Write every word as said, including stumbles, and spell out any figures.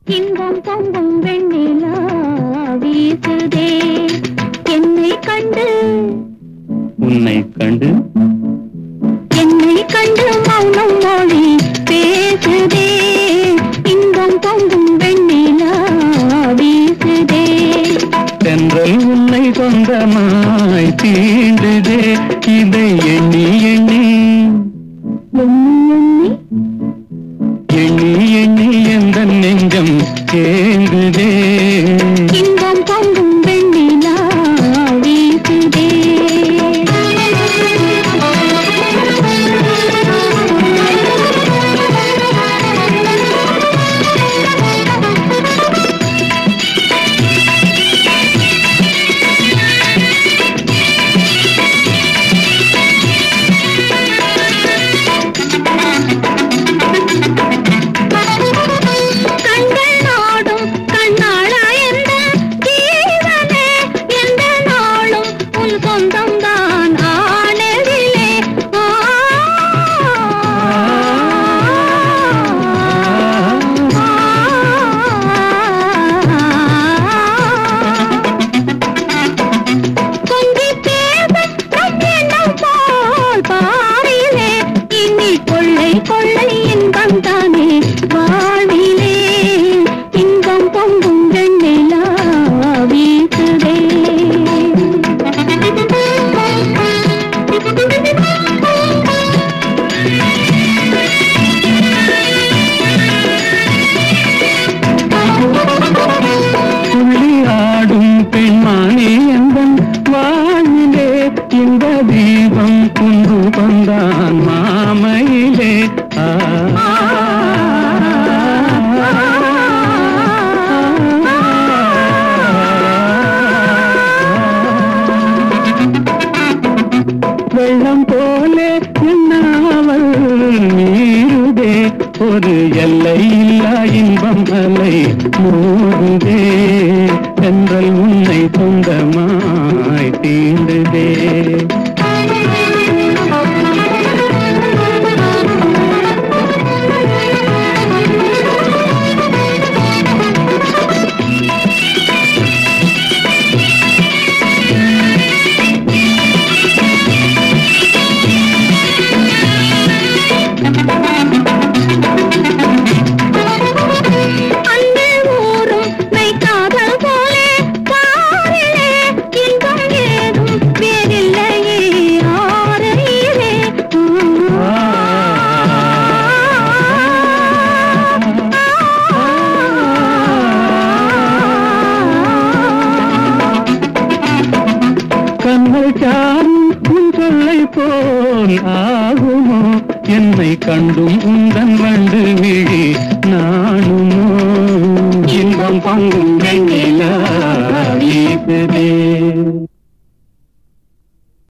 இன்பம் பொங்கும் வெண்ணிலா வீசுதே என்னை கண்டு உன்னை கண்டு என்னை கண்டு மௌனம் மொழி பேசுதே இன்பம் பொங்கும் வெண்ணிலா வீசுதே தென்றல் உன்னை சொந்தமாய் தீண்டுதே இதை எண்ணி எண்ணி எண்ணி எண்ணி எந்த நெஞ்சம் கேங்குதே இன்பம் பொங்கும் வெண்ணிலா வீசுதே கொள்ளை இன்பம் தானே வாழ்விலே இன்பம் பொங்கும் வெண்ணிலா வீசுதே துள்ளி ஆடும் பெண்மானே எந்தன் வாழ்விலே இந்த தீபம் குன்று வந்தான் மாமையிலே வெள்ளம் போலே என்னாவல் நீருதே ஒரு எல்லை இல்லா இன்பம் அலை மூடுதே தென்றல் உன்னை சொந்தமாய் தீண்டுதே கண்ணல் சாரும் உன் சொல்லை போல் ஆகுமோ என்னை கண்டும் உந்தன் வண்டு விழி நானுமோ இன்பம் பங்கும் வெண்ணிலா வீசுதே.